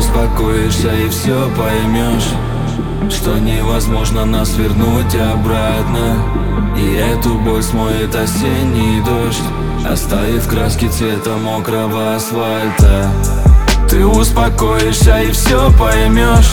успокоишься и все поймешь, что невозможно нас вернуть обратно. И эту боль смоет осенний дождь, оставив краски цвета мокрого асфальта. Ты успокоишься и все поймешь,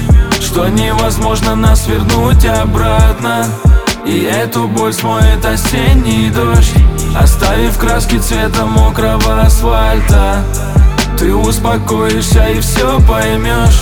что невозможно нас вернуть обратно. И эту боль смоет осенний дождь, оставив краски цвета мокрого асфальта. Ты успокоишься и все поймешь,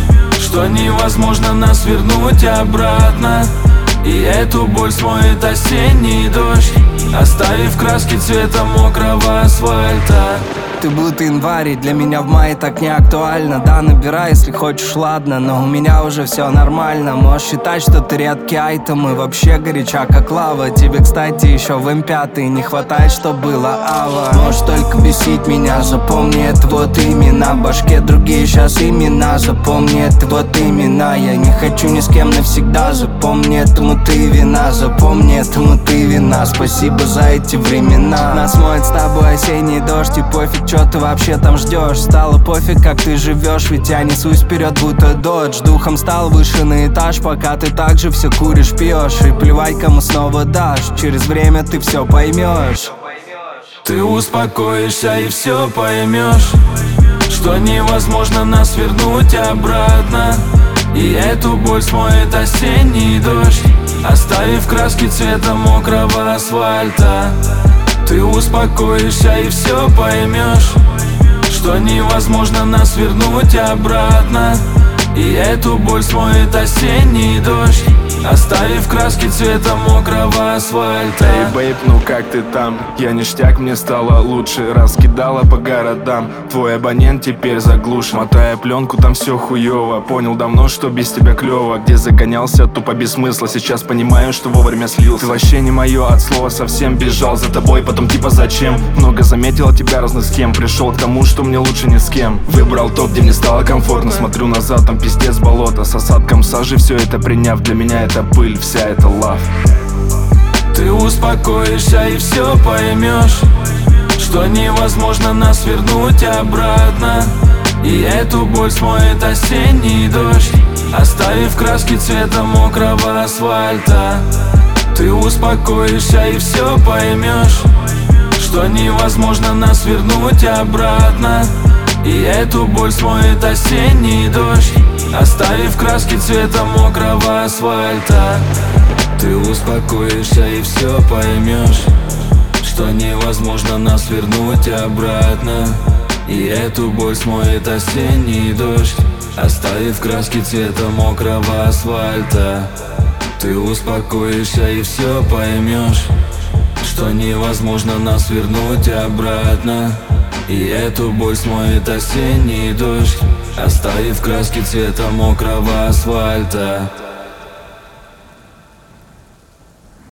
что невозможно нас вернуть обратно. И эту боль смоет осенний дождь, оставив краски цвета мокрого асфальта. Ты будто январь, и для меня в мае так не актуально. Да, набирай, если хочешь, ладно, но у меня уже все нормально. Можешь считать, что ты редкий айтем и вообще горяча как лава. Тебе, кстати, еще в М5 не хватает, что было ава. Можешь только бесить меня, запомни, это вот имена. В башке другие сейчас имена, запомни, это вот имена. Я не хочу ни с кем навсегда, запомни, этому ты вина. Запомни, этому ты вина, спасибо за эти времена. Нас моет с тобой осенний дождь, и пофиг, чё ты вообще там ждешь. Стало пофиг, как ты живешь, ведь я несусь вперед, будто додж. Духом стал выше на этаж, пока ты так же все куришь, пьешь. И плевать, кому снова дашь, через время ты все поймешь. Ты успокоишься и все поймешь, что невозможно нас вернуть обратно. И эту боль смоет осенний дождь, оставив краски цвета мокрого асфальта. Ты успокоишься и все поймешь, что невозможно нас вернуть обратно. И эту боль смоет осенний дождь, оставив краски цвета мокрого асфальта. Эй, бейб, ну как ты там? Я ништяк, мне стало лучше. Раскидала по городам, твой абонент теперь заглушен. Мотая пленку, там все хуево. Понял давно, что без тебя клево. Где загонялся, тупо без смысла. Сейчас понимаю, что вовремя слился. Ты вообще не мое, от слова совсем. Бежал за тобой, потом типа зачем? Много заметил от тебя разных схем. Пришел к тому, что мне лучше ни с кем. Выбрал топ, где мне стало комфортно. Смотрю назад, там пиздец болото. С осадком сажи, все это приняв. Для меня это пыль, вся эта лав. Ты успокоишься и все поймешь, что невозможно нас вернуть обратно. И эту боль смоет осенний дождь, оставив краски цвета мокрого асфальта. Ты успокоишься и все поймешь, что невозможно нас вернуть обратно. И эту боль смоет осенний дождь, оставив краски цвета мокрого асфальта. Ты успокоишься и все поймешь, что невозможно нас вернуть обратно. И эту боль смоет осенний дождь, оставив краски цвета мокрого асфальта. Ты успокоишься и все поймешь, что невозможно нас вернуть обратно. И эту боль смоет осенний дождь, оставив краски цвета мокрого асфальта.